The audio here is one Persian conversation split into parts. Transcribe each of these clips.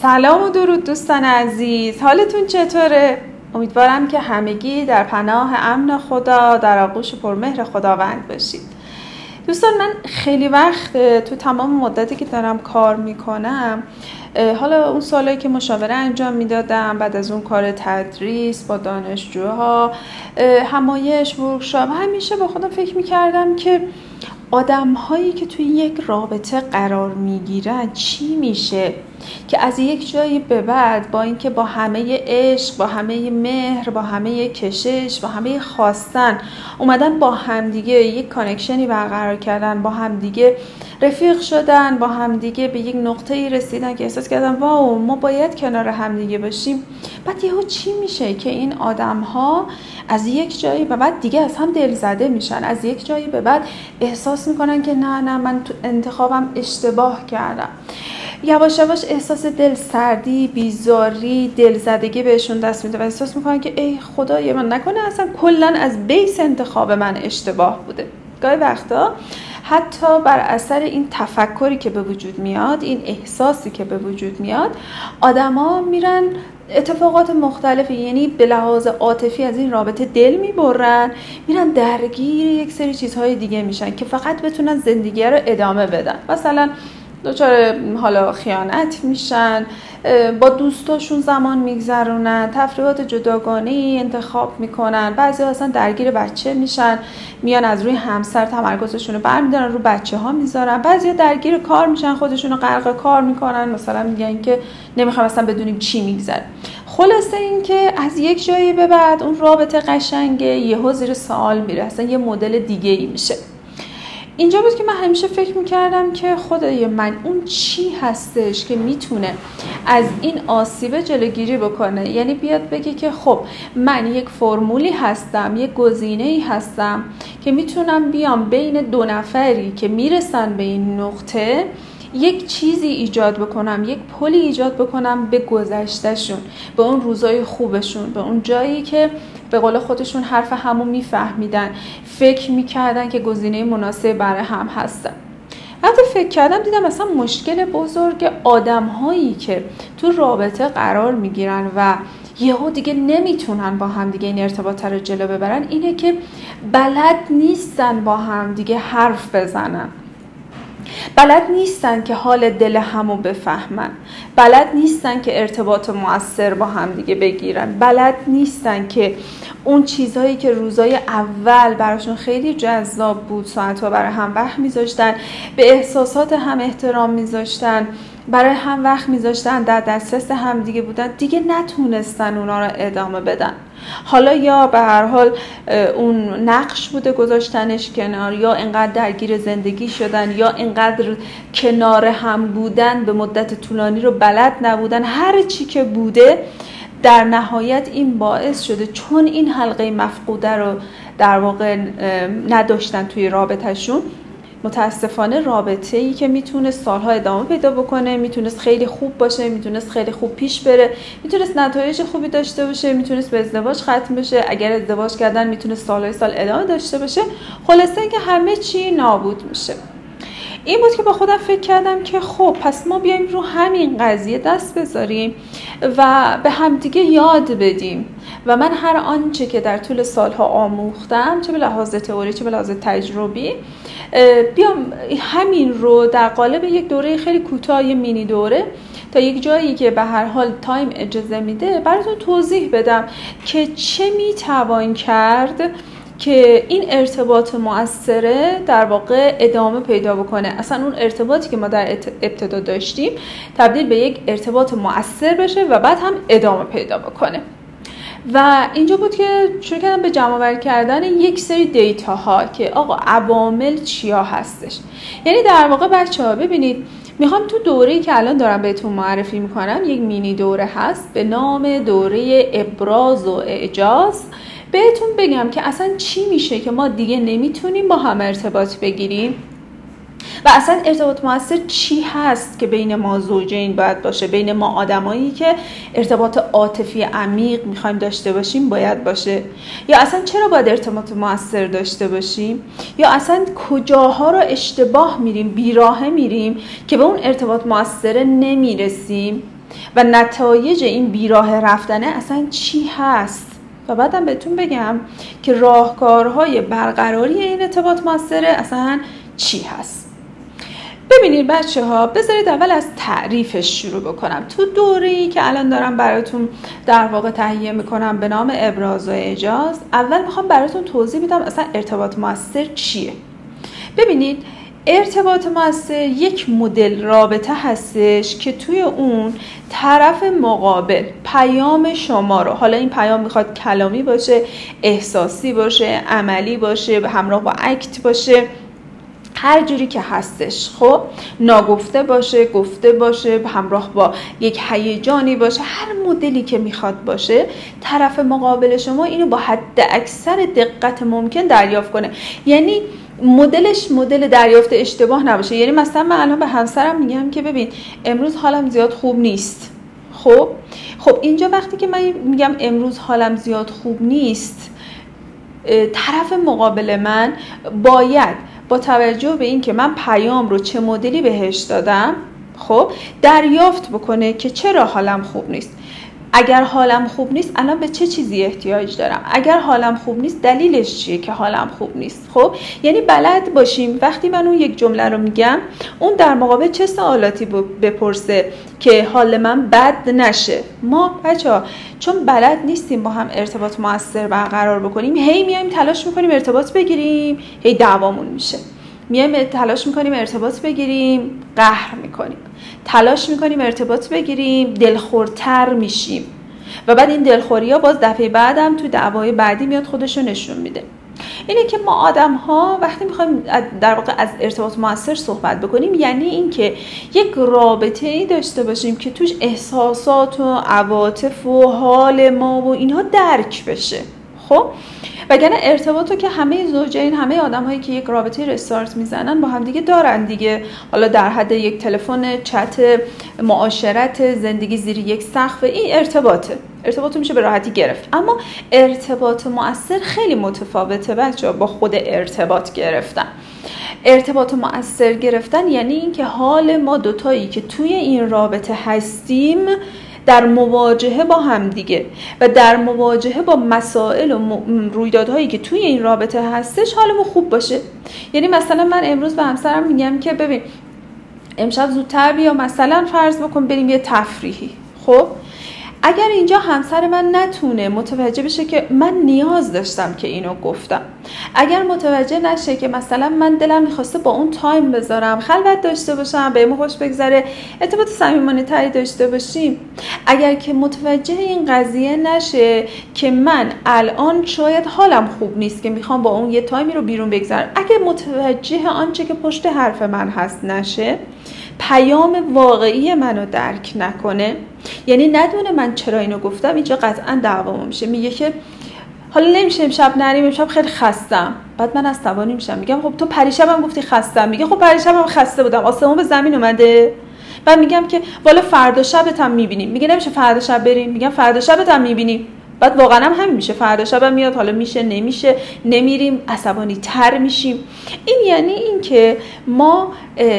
سلام و درود دوستان عزیز، حالتون چطوره؟ امیدوارم که همگی در پناه امن خدا در آغوش پرمهر خداوند باشید. دوستان، من خیلی وقت تو تمام مدتی که دارم کار میکنم، حالا اون سالایی که مشاوره انجام میدادم، بعد از اون کار تدریس با دانشجوها، همایش، ورکشاپ، همیشه با خودم فکر میکردم که آدم هایی که توی یک رابطه قرار میگیرن چی میشه که از یک جایی به بعد با اینکه با همه عشق، با همه مهر، با همه کشش، با همه خواستن اومدن با همدیگه یک کانکشنی برقرار کردن، با همدیگه رفیق شدن، با همدیگه به یک نقطه‌ای رسیدن که احساس کردن واو ما باید کنار همدیگه باشیم، بعد یهو چی میشه که این آدم‌ها از یک جایی به بعد دیگه از هم دلزده میشن، از یک جایی به بعد احساس میکنن که نه من تو انتخابم اشتباه کردم. یواش یواش احساس دل سردی، بیزاری، دلزدگی بهشون دست میده و احساس میکنن که ای خدای من نکنه اصلا کلا از بیس انتخاب من اشتباه بوده. گاهی وقتا حتی بر اثر این تفکری که به وجود میاد، این احساسی که به وجود میاد، آدما میرن اتفاقات مختلفی، یعنی به لحاظ عاطفی از این رابطه دل میبرن، میرن درگیر یک سری چیزهای دیگه میشن که فقط بتونن زندگی رو ادامه بدن. مثلا دچار حالا خیانت میشن، با دوستاشون زمان میگذرونن، تفریحات جداگانه‌ای انتخاب میکنن، بعضی اصلا درگیر بچه میشن، میان از روی همسر تمرکزشون رو برمیدارن رو بچه ها میذارن، بعضی درگیر کار میشن، خودشون رو غرق کار میکنن، مثلا میگن که نمیخوام اصلا بدونیم چی میگذره. خلاصه این که از یک جایی به بعد اون رابطه قشنگه یهو زیر سوال میره، اصلا یه مدل دیگه ای میشه. اینجا بود که من همیشه فکر میکردم که خدای من اون چی هستش که میتونه از این آسیب جلوگیری بکنه، یعنی بیاد بگه که خب من یک فرمولی هستم، یک گزینه‌ای هستم که میتونم بیام بین دو نفری که میرسن به این نقطه یک چیزی ایجاد بکنم، یک پلی ایجاد بکنم به گذشتهشون، به اون روزای خوبشون، به اون جایی که به قول خودشون حرف همو میفهمیدن، فکر میکردن که گزینه مناسب برای هم هستن. وقتی فکر کردم دیدم اصلا مشکل بزرگ آدم‌هایی که تو رابطه قرار میگیرن و یهو دیگه نمیتونن با هم دیگه این ارتباط رو جلو ببرن اینه که بلد نیستن با هم دیگه حرف بزنن، بلد نیستن که حال دل همو بفهمن، بلد نیستن که ارتباط مؤثر با هم دیگه بگیرن، بلد نیستن که اون چیزهایی که روزای اول براشون خیلی جذاب بود، ساعتها برای هم وقت میذاشتن، به احساسات هم احترام میذاشتن، برای هم وقت میذاشتن، در دسترس هم دیگه بودن، دیگه نتونستن اونا رو ادامه بدن. حالا یا به هر حال اون نقش بوده گذاشتنش کنار، یا انقدر درگیر زندگی شدن، یا انقدر کنار هم بودن به مدت طولانی رو بلد نبودن، هر چی که بوده در نهایت این باعث شده چون این حلقه مفقوده رو در واقع نداشتن توی رابطهشون، متاسفانه رابطه‌ای که میتونه سالها ادامه پیدا بکنه، میتونست خیلی خوب باشه، میتونست خیلی خوب پیش بره، میتونست نتایج خوبی داشته باشه، میتونست به ازدواج ختم بشه، اگر ازدواج کردن میتونست سالهای سال ادامه داشته باشه، خلاصه اینکه همه چی نابود میشه. این بود که با خودم فکر کردم که خب پس ما بیایم رو همین قضیه دست بذاریم و به همدیگه یاد بدیم و من هر آنچه که در طول سالها آموختم، چه به لحاظ تئوری چه به لحاظ تجربی، بیام همین رو در قالب یک دوره خیلی کوتاه، مینی دوره، تا یک جایی که به هر حال تایم اجازه میده براتون توضیح بدم که چه میتوان کرد که این ارتباط مؤثره در واقع ادامه پیدا بکنه، اصلا اون ارتباطی که ما در ابتدا داشتیم تبدیل به یک ارتباط مؤثر بشه و بعد هم ادامه پیدا بکنه. و اینجا بود که شروع کردم به جمع آوری کردن یک سری دیتاها که آقا عوامل چیا هستش. یعنی در واقع بچه‌ها ببینید، میخوام تو دوره‌ای که الان دارم بهتون معرفی میکنم، یک مینی دوره هست به نام دوره ابراز و اعجاز، بهتون بگم که اصلا چی میشه که ما دیگه نمیتونیم با هم ارتباط بگیریم و اصلا ارتباط مؤثر چی هست که بین ما زوجین باید باشه، بین ما آدمایی که ارتباط عاطفی عمیق میخوایم داشته باشیم باید باشه، یا اصلا چرا باید ارتباط مؤثر داشته باشیم، یا اصلا کجاها رو اشتباه میریم، بیراهه میریم که به اون ارتباط مؤثر نمیرسیم. و نتایج این بیراه رفتنه اصلا چی هست. و بعدم بهتون بگم که راهکارهای برقراری این ارتباط موثر اصلا چی هست. ببینید بچه ها، بذارید اول از تعریفش شروع بکنم. تو دوره‌ای که الان دارم براتون در واقع تهیه میکنم به نام ابراز و اعجاز، اول میخوام براتون توضیح بدم اصلا ارتباط موثر چیه. ببینید، ارتباط موثر یک مدل رابطه هستش که توی اون طرف مقابل پیام شما رو، حالا این پیام میخواد کلامی باشه، احساسی باشه، عملی باشه، همراه با اکت باشه، هر جوری که هستش، خب ناگفته باشه، گفته باشه، همراه با یک هیجانی باشه، هر مدلی که میخواد باشه، طرف مقابل شما اینو با حد اکثر دقت ممکن دریافت کنه. یعنی مدلش مدل دریافت اشتباه نباشه. یعنی مثلا من الان به همسرم میگم که ببین امروز حالم زیاد خوب نیست. خب اینجا وقتی که من میگم امروز حالم زیاد خوب نیست، طرف مقابل من باید با توجه به این که من پیام رو چه مدلی بهش دادم، خب دریافت بکنه که چرا حالم خوب نیست. اگر حالم خوب نیست الان به چه چیزی احتیاج دارم، اگر حالم خوب نیست دلیلش چیه که حالم خوب نیست. خب یعنی بلد باشیم وقتی من اون یک جمله رو میگم، اون در مقابل چه سوالاتی بپرسه که حال من بد نشه. ما بچه‌ها چون بلد نیستیم با هم ارتباط موثر برقرار بکنیم، هی میایم تلاش میکنیم ارتباط بگیریم، هی دعوامون میشه. میایم تلاش میکنیم ارتباط بگیریم، قهر میکنیم. تلاش میکنیم ارتباط بگیریم، دلخورتر میشیم. و بعد این دلخوری ها باز دفعه بعدم تو دعوای بعدی میاد خودشو نشون میده. اینه که ما آدم ها وقتی میخوایم در واقع از ارتباط موثر صحبت بکنیم، یعنی این که یک رابطه ای داشته باشیم که توش احساسات و عواطف و حال ما و اینها درک بشه. خب وگرنه ارتباطو که همه زوجین، همه آدم‌هایی که یک رابطه رستارت میزنن با هم دیگه دارن دیگه، حالا در حد یک تلفن، چت، معاشرت، زندگی زیر یک سقف، این ارتباطو میشه به راحتی گرفت. اما ارتباط مؤثر خیلی متفاوته بچه‌ها با خود ارتباط گرفتن. ارتباط مؤثر گرفتن یعنی این که حال ما دوتایی که توی این رابطه هستیم در مواجهه با هم دیگه و در مواجهه با مسائل و رویدادهایی که توی این رابطه هستش حالمون خوب باشه. یعنی مثلا من امروز به همسرم میگم که ببین امشب زودتر بیا، مثلا فرض بکن بریم یه تفریحی. خب اگر اینجا همسر من نتونه متوجه بشه که من نیاز داشتم که اینو گفتم، اگر متوجه نشه که مثلا من دلم میخواسته با اون تایم بذارم، خلوت داشته باشم، بهمون خوش بگذره، ارتباط صمیمانه تری داشته باشیم، اگر که متوجه این قضیه نشه که من الان شاید حالم خوب نیست که میخوام با اون یه تایمی رو بیرون بگذارم، اگر متوجه آنچه که پشت حرف من هست نشه، پیام واقعی منو درک نکنه، یعنی ندونه من چرا اینو گفتم، اینجا قطعا دعوامون میشه. میگه که حالا نمیشه امشب نریم، امشب خیلی خستم. بعد من عصبانی میشم، میگم خب تو پریشبم گفتی خستم. میگه خب پریشبم خسته بودم، آسمون به زمین اومده. بعد میگم که والا فردا شبت هم میبینیم. میگه نمیشه فردا شب بریم. میگم فردا شبت هم میبینیم. بعد واقعا هم همین میشه، فردا شب میاد، حالا میشه نمیشه، نمیریم، عصبانی تر میشیم. این یعنی این که ما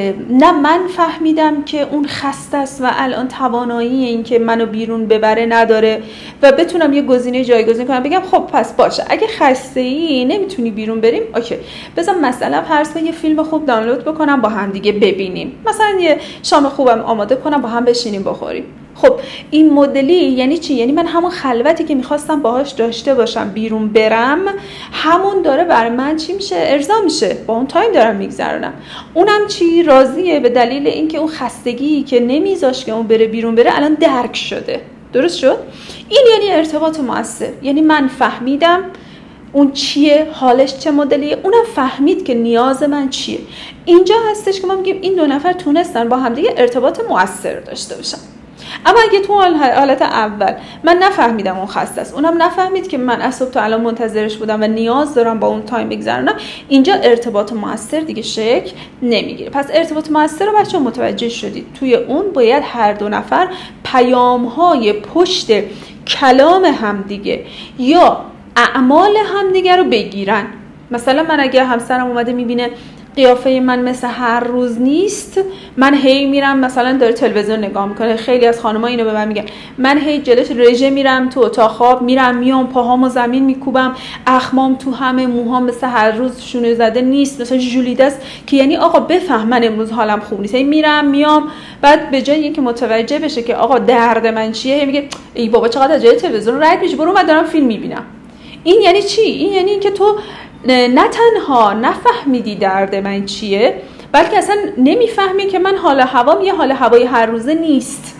نه من فهمیدم که اون خسته است و الان توانایی این که منو بیرون ببره نداره و بتونم یه گزینه جایگزین کنم، بگم خب پس باشه اگه خسته ای نمیتونی بیرون بریم، اوکی بذار مثلا فرض کن یه فیلم خوب دانلود بکنم با هم دیگه ببینیم، مثلا یه شام خوبم آماده کنم با هم بشینیم بخوریم. خب این مدلی یعنی چی؟ یعنی من همون خلوتی که میخواستم باهاش داشته باشم بیرون برم، همون داره برای من چی میشه؟ ارضا میشه، با اون تایم دارم میگذرونم. اونم چی؟ راضیه به دلیل اینکه اون خستگی که نمیذاش که اون بره بیرون بره الان درک شده. درست شد؟ این یعنی ارتباط مؤثر. یعنی من فهمیدم اون چیه، حالش چه مدلیه، اونم فهمید که نیاز من چیه. اینجا هستش که ما میگیم این دو نفر تونستن با هم دیگه ارتباط مؤثر داشته باشن. اما اگه تو حالت اول من نفهمیدم اون خسته است، اونم نفهمید که من از صبح تا الان منتظرش بودم و نیاز دارم با اون تایم بگذرونم، اینجا ارتباط مؤثر دیگه شکل نمیگیره. پس ارتباط مؤثر رو بچه‌ها متوجه شدید، توی اون باید هر دو نفر پیام‌های پشت کلام همدیگه یا اعمال همدیگه رو بگیرن. مثلا من اگه همسرم اومده میبینه قیافه من مثل هر روز نیست. من هی میرم مثلا داره تلویزیون نگاه میکنه، خیلی از خانم‌ها اینو به من میگن، من هی جلوش رژه میرم تو اتاق خواب، میرم میام پاهامو زمین میکوبم، اخمام تو همه، موهام مثل هر روز شونه زده نیست، مثلا ژولیده است، که یعنی آقا بفهم من امروز حالم خوب نیست. هی میرم میام، بعد به جای اینکه متوجه بشه که آقا درد من چیه، هی میگه ای بابا چقدر از جای تلویزیون رد میشی، برو من دارم فیلم میبینم. این یعنی چی؟ این یعنی اینکه تو نه تنها نفهمیدی درد من چیه، بلکه اصلا نمیفهمی که من حال هوام یه حال هوای هر روزه نیست.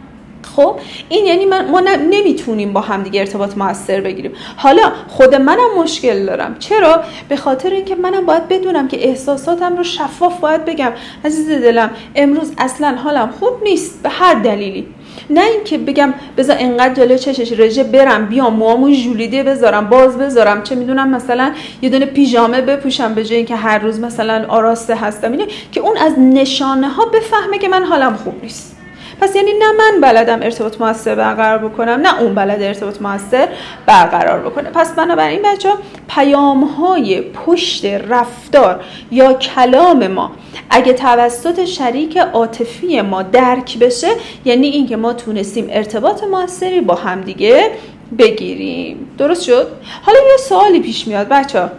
خب این یعنی ما نمیتونیم با هم دیگه ارتباط موثر بگیریم. حالا خود منم مشکل دارم. چرا؟ به خاطر اینکه منم باید بدونم که احساساتم رو شفاف باید بگم. عزیز دلم امروز اصلا حالم خوب نیست به هر دلیلی. نه اینکه بگم بذار انقدر جلوی چشش رژه برم بیام موامو ژولیده بذارم باز بذارم، چه میدونم مثلا یه دونه پیژامه بپوشم به جای اینکه هر روز مثلا آراسته هستم. اینه که اون از نشانه ها بفهمه که من حالم خوب نیست. پس یعنی نه من بلدم ارتباط موثر برقرار بکنم، نه اون بلد ارتباط موثر برقرار بکنه. پس بنابراین بچه‌ها پیام‌های پشت رفتار یا کلام ما اگه توسط شریک عاطفی ما درک بشه، یعنی اینکه ما تونستیم ارتباط موثری با همدیگه بگیریم. درست شد؟ حالا یه سوالی پیش میاد بچه‌ها،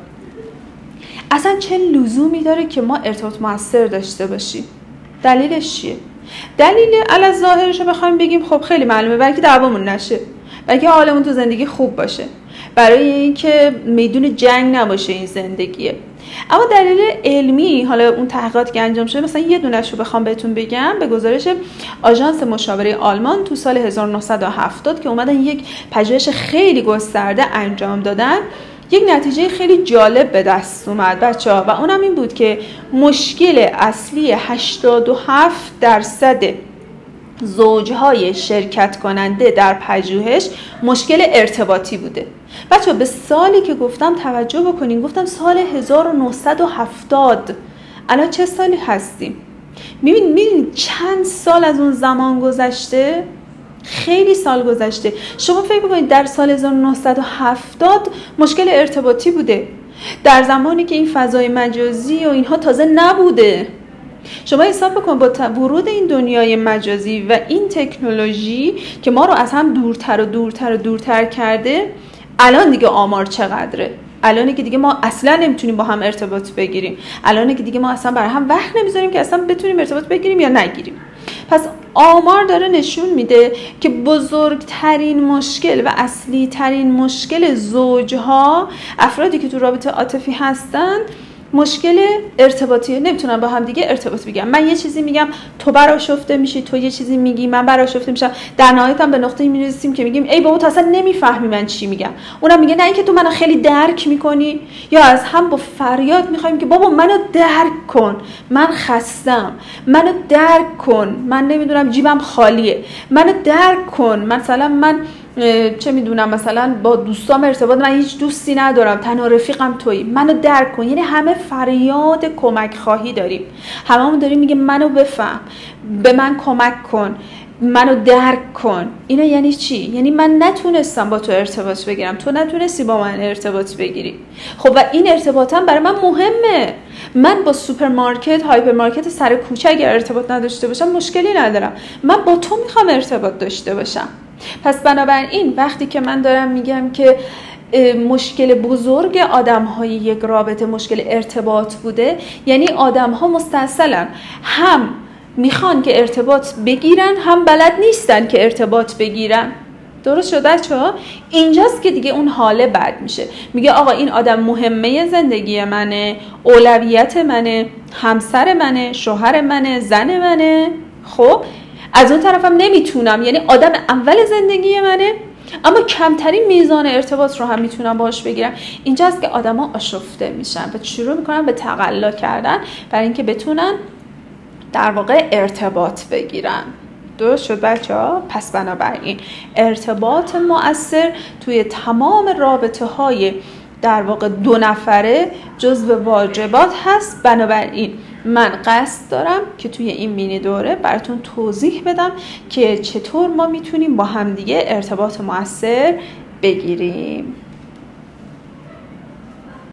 اصلا چه لزومی داره که ما ارتباط موثر داشته باشیم؟ دلیلش چیه؟ دلیل علی ظاهرش رو بخوایم بگیم خب خیلی معلومه، بلکه دعوامون نشه، بلکه حالمون تو زندگی خوب باشه، برای اینکه میدون جنگ نباشه این زندگیه. اما دلیل علمی، حالا اون تحقیقاتی که انجام شده، مثلا یه دونه‌شو بخوام بهتون بگم، به گزارش آژانس مشاوره آلمان تو سال 1970 که اومدن یک پژوهش خیلی گسترده انجام دادن، یک نتیجه خیلی جالب به دست اومد بچه‌ها، و اونم این بود که مشکل اصلی 87% زوجهای شرکت کننده در پژوهش مشکل ارتباطی بوده. بچه‌ها به سالی که گفتم توجه بکنین، گفتم سال 1970. الان چه سالی هستیم؟ میبینید چند سال از اون زمان گذشته؟ خیلی سال گذشته. شما فکر بکنید در سال 1970 مشکل ارتباطی بوده، در زمانی که این فضای مجازی و اینها تازه نبوده. شما حساب بکن با ورود این دنیای مجازی و این تکنولوژی که ما رو از هم دورتر و دورتر و دورتر کرده، الان دیگه آمار چقدره؟ الانه که دیگه ما اصلا نمیتونیم با هم ارتباط بگیریم، الانه که دیگه ما اصلا برای هم وقت نمیذاریم که اصلا بتونیم ارتباط بگیریم یا نگیریم. پس آمار داره نشون میده که بزرگترین مشکل و اصلی ترین مشکل زوجها، افرادی که تو رابطه عاطفی هستن، مشکل ارتباطی، نمیتونن با هم دیگه ارتباط بگیرن. من یه چیزی میگم تو برآشفته میشی، تو یه چیزی میگی من برآشفته میشم، در نهایت هم به نقطه‌ای میرسیم که میگیم ای بابا تو اصلا نمیفهمی من چی میگم. اونم میگه نه اینکه تو منو خیلی درک میکنی، یا از هم با فریاد میخوایم که بابا منو درک کن، من خستم، منو درک کن، من نمیدونم جیبم خالیه، منو درک کن، مثلا من چه میدونم مثلا با دوستام ارتباط، من هیچ دوستی ندارم، تنها رفیقم تویی، منو درک کن. یعنی همه فریاد کمک خواهی داریم، هممون داریم میگه منو بفهم، به من کمک کن، منو درک کن. اینا یعنی چی؟ یعنی من نتونستم با تو ارتباط بگیرم، تو نتونستی با من ارتباط بگیری. خب و این ارتباطم برای من مهمه. من با سوپرمارکت، هایپرمارکت سر کوچه اگر ارتباط نداشته باشم مشکلی ندارم، من با تو میخوام ارتباط داشته باشم. پس بنابراین وقتی که من دارم میگم که مشکل بزرگ آدم‌های یک رابطه مشکل ارتباط بوده، یعنی آدم‌ها مستاصلاً هم میخوان که ارتباط بگیرن، هم بلد نیستن که ارتباط بگیرن. درست شد بچه‌ها؟ اینجاست که دیگه اون حاله بد میشه. میگه آقا این آدم مهمه زندگی منه، اولویت منه، همسر منه، شوهر منه، زن منه. خب از اون طرفم نمیتونم، یعنی آدم اول زندگی منه، اما کمترین میزان ارتباط رو هم میتونم باهاش بگیرم. اینجاست که آدما آشفته میشن و شروع میکنن به تقلا کردن برای اینکه بتونن در واقع ارتباط بگیرن. درست شد بچه‌ها؟ پس بنابراین ارتباط مؤثر توی تمام رابطه های در واقع دو نفره جزو واجبات هست. بنابراین من قصد دارم که توی این مینی دوره براتون توضیح بدم که چطور ما میتونیم با همدیگه ارتباط مؤثر بگیریم.